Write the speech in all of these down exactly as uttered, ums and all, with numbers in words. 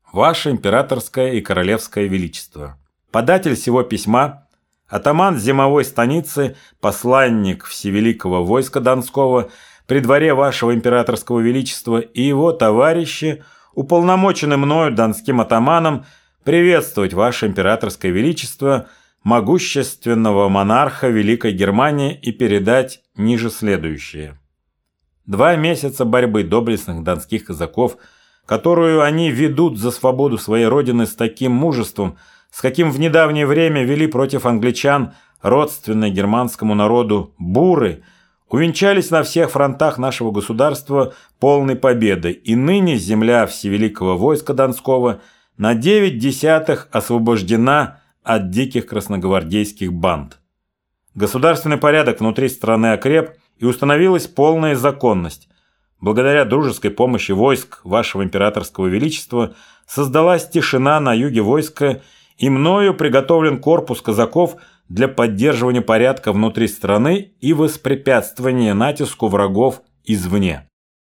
Ваше императорское и королевское величество. Податель сего письма, атаман зимовой станицы, посланник всевеликого войска Донского, при дворе вашего императорского величества и его товарищи, уполномочены мною, донским атаманом, приветствовать ваше императорское величество, могущественного монарха Великой Германии, и передать ниже следующее. Два месяца борьбы доблестных донских казаков, которую они ведут за свободу своей родины с таким мужеством, с каким в недавнее время вели против англичан, родственной германскому народу, буры, увенчались на всех фронтах нашего государства полной победой, и ныне земля всевеликого войска Донского на девять десятых освобождена от диких красногвардейских банд. Государственный порядок внутри страны окреп, и установилась полная законность. Благодаря дружеской помощи войск вашего императорского величества создалась тишина на юге войска, и мною приготовлен корпус казаков для поддерживания порядка внутри страны и воспрепятствования натиску врагов извне.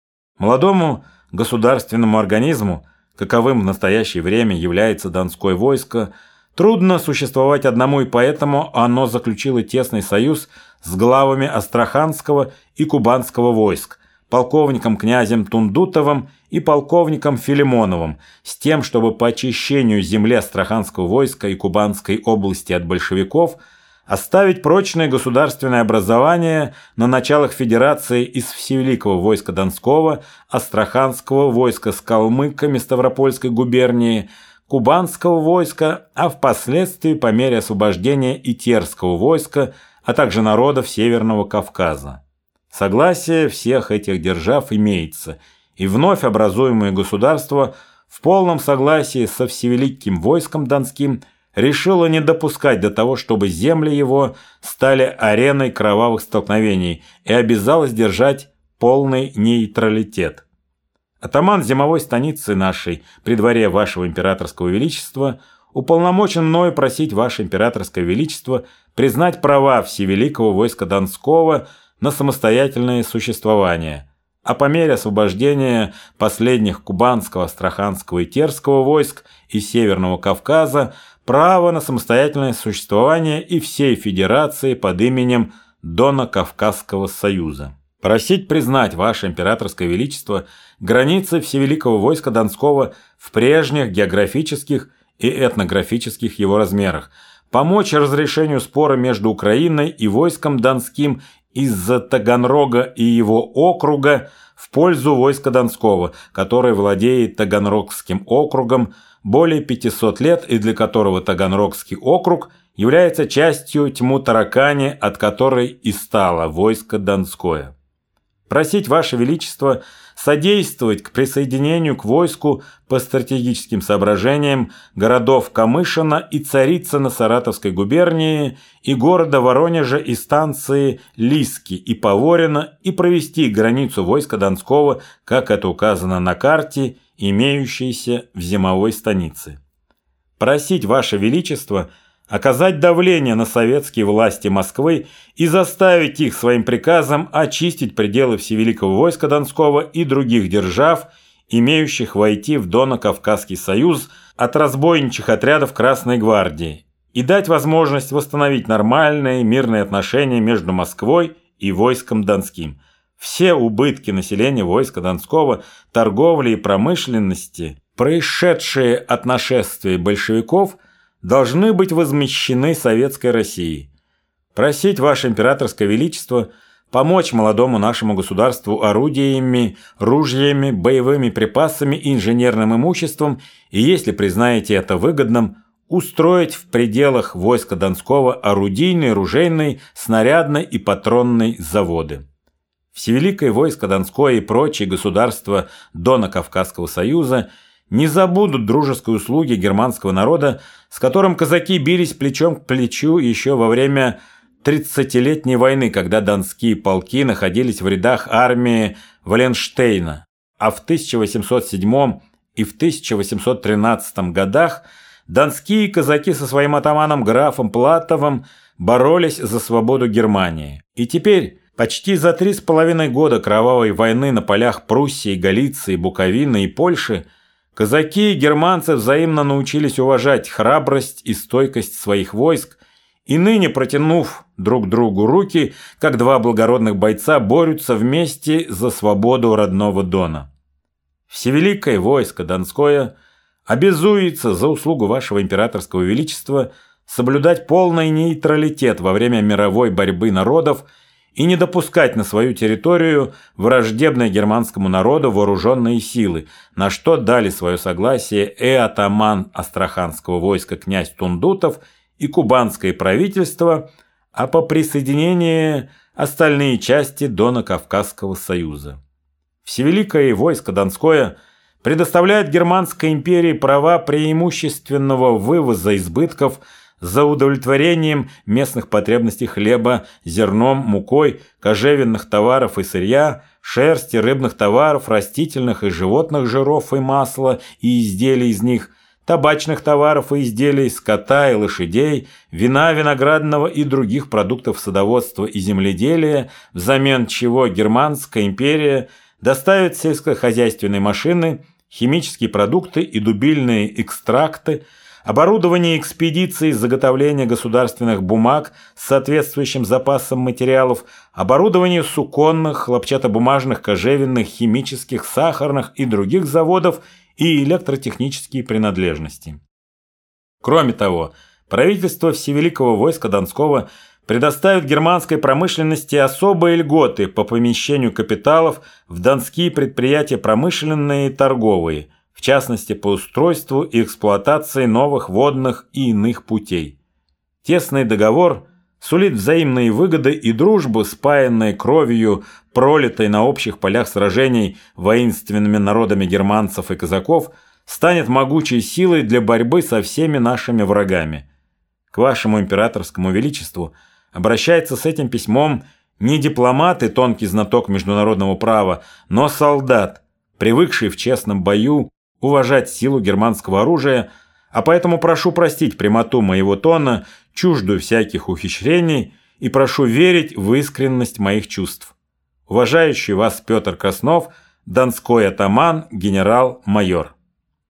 Молодому государственному организму, каковым в настоящее время является Донское войско, трудно существовать одному, и поэтому оно заключило тесный союз с главами Астраханского и Кубанского войск, полковником князем Тундутовым и полковником Филимоновым, с тем, чтобы по очищению земли Астраханского войска и Кубанской области от большевиков оставить прочное государственное образование на началах федерации из Всевеликого войска Донского, Астраханского войска с калмыками Ставропольской губернии, Кубанского войска, а впоследствии по мере освобождения и Терского войска, а также народов Северного Кавказа. Согласие всех этих держав имеется, и вновь образуемое государство в полном согласии со Всевеликим войском Донским решило не допускать до того, чтобы земли его стали ареной кровавых столкновений, и обязалось держать полный нейтралитет. Атаман зимовой станицы нашей при дворе вашего императорского величества уполномочен мною просить ваше императорское величество признать права Всевеликого войска Донского на самостоятельное существование, а по мере освобождения последних Кубанского, Астраханского и Терского войск и Северного Кавказа право на самостоятельное существование и всей федерации под именем Донно-Кавказского союза. Просить признать ваше императорское величество границы Всевеликого войска Донского в прежних географических и этнографических его размерах, помочь разрешению спора между Украиной и войском Донским из-за Таганрога и его округа в пользу войска Донского, которое владеет Таганрогским округом более пятисот лет и для которого Таганрогский округ является частью Тьму-Таракани, от которой и стало войско Донское. Просить ваше величество содействовать к присоединению к войску по стратегическим соображениям городов Камышина и Царицына Саратовской губернии и города Воронежа и станции Лиски и Поворино и провести границу войска Донского, как это указано на карте, имеющейся в зимовой станице. Просить ваше величество оказать давление на советские власти Москвы и заставить их своим приказом очистить пределы Всевеликого войска Донского и других держав, имеющих войти в Донно-Кавказский союз от разбойничьих отрядов Красной гвардии, и дать возможность восстановить нормальные мирные отношения между Москвой и войском Донским. Все убытки населения войска Донского, торговли и промышленности, происшедшие от нашествия большевиков, должны быть возмещены Советской Россией. Просить ваше императорское величество помочь молодому нашему государству орудиями, ружьями, боевыми припасами и инженерным имуществом, и, если признаете это выгодным, устроить в пределах войска Донского орудийные, ружейные, снарядные и патронные заводы. Всевеликое войско Донское и прочие государства Донно-Кавказского союза не забудут дружеской услуги германского народа, с которым казаки бились плечом к плечу еще во время тридцатилетней войны, когда донские полки находились в рядах армии Валенштейна, а в тысяча восемьсот седьмом и в тысяча восемьсот тринадцатом годах донские казаки со своим атаманом графом Платовым боролись за свободу Германии. И теперь, почти за три с половиной года кровавой войны на полях Пруссии, Галиции, Буковины и Польши, Казаки и германцы взаимно научились уважать храбрость и стойкость своих войск, и ныне, протянув друг другу руки, как два благородных бойца, борются вместе за свободу родного Дона. Всевеликое войско Донское обязуется за услугу вашего императорского величества соблюдать полный нейтралитет во время мировой борьбы народов и не допускать на свою территорию враждебные германскому народу вооруженные силы, на что дали свое согласие и атаман Астраханского войска князь Тундутов и кубанское правительство, а по присоединении остальные части Дона-Кавказского союза. Всевеликое войско Донское предоставляет Германской империи права преимущественного вывоза избытков за удовлетворением местных потребностей хлеба, зерном, мукой, кожевенных товаров и сырья, шерсти, рыбных товаров, растительных и животных жиров и масла и изделий из них, табачных товаров и изделий, скота и лошадей, вина виноградного и других продуктов садоводства и земледелия, взамен чего Германская империя доставит сельскохозяйственные машины, химические продукты и дубильные экстракты, оборудование экспедиций, заготовление государственных бумаг с соответствующим запасом материалов, оборудование суконных, хлопчатобумажных, кожевенных, химических, сахарных и других заводов и электротехнические принадлежности. Кроме того, правительство Всевеликого войска Донского предоставит германской промышленности особые льготы по помещению капиталов в донские предприятия промышленные и торговые, в частности по устройству и эксплуатации новых водных и иных путей. Тесный договор сулит взаимные выгоды и дружбу, спаянные кровью, пролитой на общих полях сражений воинственными народами германцев и казаков, станет могучей силой для борьбы со всеми нашими врагами. К вашему императорскому величеству обращается с этим письмом не дипломат и тонкий знаток международного права, но солдат, привыкший в честном бою уважать силу германского оружия, а поэтому прошу простить прямоту моего тона, чуждую всяких ухищрений, и прошу верить в искренность моих чувств. Уважающий вас Петр Краснов, Донской атаман, генерал-майор.